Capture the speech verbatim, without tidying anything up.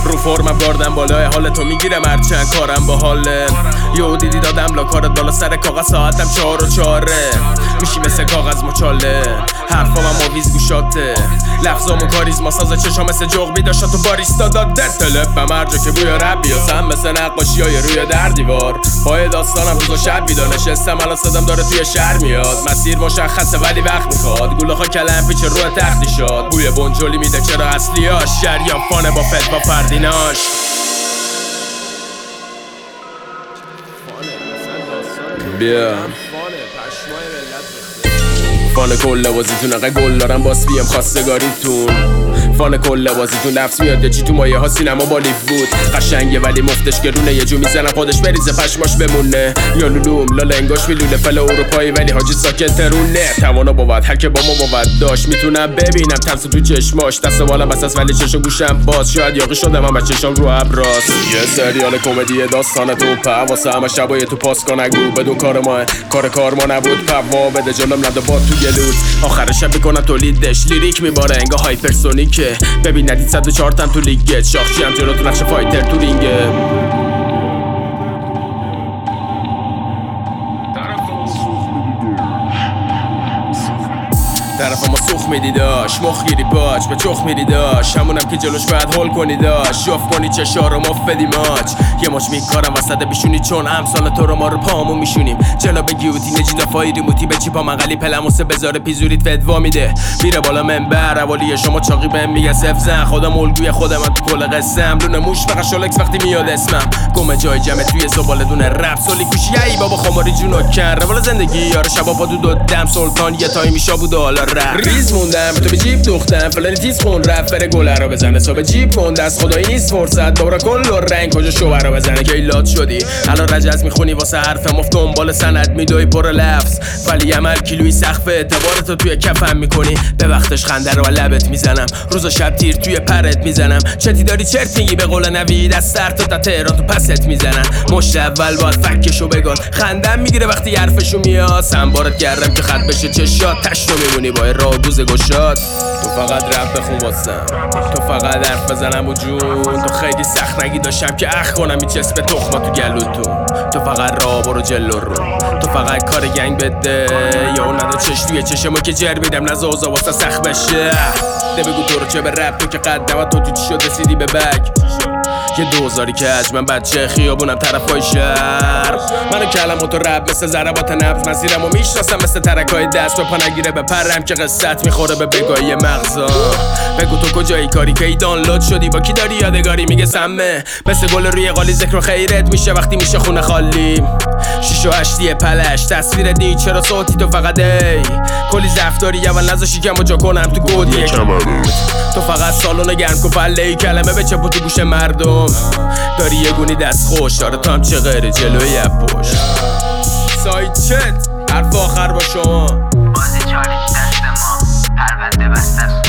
رو فرمم گاردم بالای حال تو میگیرم هرچند کارم با حاله. یو دیدی دادم لا کارت بالا سر کاغذ ساعتم چهار و چاره میشی مثل کاغذ مچاله. حرفام هم آویز گوشاته لفظامو کاریزما سازه چشا مثل جغبی داشتا تو باریستا داده تلپم هر جا که بوی رب بیاسم مثل نقاشی های روی در دیوار. پای داستانم روز و شب بیدار نشستم الان صدام داره توی شهر میاد. مسیر مشخصه ولی وقت میخواد گوله ها کلم پیچ روی تختی شاد. بوی بونجولی میده چرا اصلیاش شریان فانه با فت با فردیناش. بیا فان کل لوازیتون اقا گل دارم باس بیم خواستگاریتون. فان کل لوازیتون نفس میاد چی تو مایه ها سینما بالیف بود. قشنگه ولی مفتش گرونه یه جو میزنم خودش بریزه پشماش بمونه. یا لولوم لالا انگاش میلونه فل اروپایی ولی حاجی ساکت ترونه. توانا بود هر که با ما بود داشت میتونم ببینم ترس تو چشماش. دست بالم بس از ولی چش و گوشم باز شاید یاقی شدم هم چشام رو ابراز. یه سریال کمدی داستان تو واسه همه شبای تو پاس کن نگو بدون کار ما کار کار ما نبود پوا بده جلوم نده با تو گلود. آخر شب میکنم تولیدش لیریک میباره انگا هایپرسونیکه. ببین ندید صد و چهار تن تو لیگت شاخشی هم جلو تو نقش فایتر تو رینگه. طرف ما سوخ میدی داش مخ گیری باج به چخ میدی داش همونم که جلوش باید هول کنی داش شف کنی چشا رو مفدی ماچ. یه ماچ میکارم وسط بیشونی چون امسال تو رو ما رو پامو میشونیم. جناب گیوتی نجید فای ریموتی به چی پا مقلی پلموسه بذاره پیزوریت فدوا میده میره بالا منبر اولی شما چاقی بهم میگه صف زن خودم الگوی خودم تو کل قسم لونه موش فقط شولکس وقتی میاد اسمم گم جای جمع توی زباله دونه رپ سولی کوشی ای بابا خماری جونو کن روال زندگی یارو شبا با دو دم سلطان یه تایمی شا بود حالا ریز موندم تو به جیب دوختم فلانی تیز خون رفت بره گله رو بزنه صبح جیب کن دست خدایی نیست فرصت دوباره کل و رنگ کجا شوبر رو بزنه که ایلات شدی الان رجز میخونی واسه حرفم افت دنبال سند میدوی پر لفظ ولی عمل کیلوی سقف اعتبارتو توی کفم میکنی به وقتش خنده رو لبت میزنم روز و شب تیر توی پرت میزنم چتی داری چرت میگی به قول نوید از سر تا تا تهران تو پست میزنن مشت اول باید فکشو بگان خندم میگیره وقتی حرفشو میاد سنبارت گردم که خط بشه چشات تشتو میمونی با راه گوز گشاد. تو فقط رپ بخون واسم تو فقط حرف بزنم و جون تو خیلی سخت نگی داشتم که اخ کنم این چسب تخما تو گلوتون. تو فقط راه برو جلو رو تو فقط کار گنگ بده یا اون ندا چش توی چشمو که جر بیدم نزا اوزا واسه سخت بشه. ده بگو تو رو چه به رپ تو که قدمت تو تو چی شد رسیدی به بگ یه دوزاری که از من بچه خیابونم طرفای شهر منو کلم و تو رب مثل ضربات نبض مسیرم و میشناسم مثل ترکای دست به پا نگیره به پرم که قصت میخوره به بگاهی مغزا. بگو تو کجایی کاری که ای دانلود شدی با کی داری یادگاری میگه سمه مثل گل روی قالی ذکر و خیرت میشه وقتی میشه خونه خالی شیش و هشتی پلش تصویر دی چرا صوتی تو فقط ای کلی ضعف داری اول نذاشی کم و جا کنم تو گودی تو فقط سالون گرم کن پله ای کلمه به چپ و تو گوش مردم داری یه گونی دست خوش داره تو هم چه غیره جلوی یه پشت سایت چت حرف آخر با شما بازی چالش دست ما پرونده بسته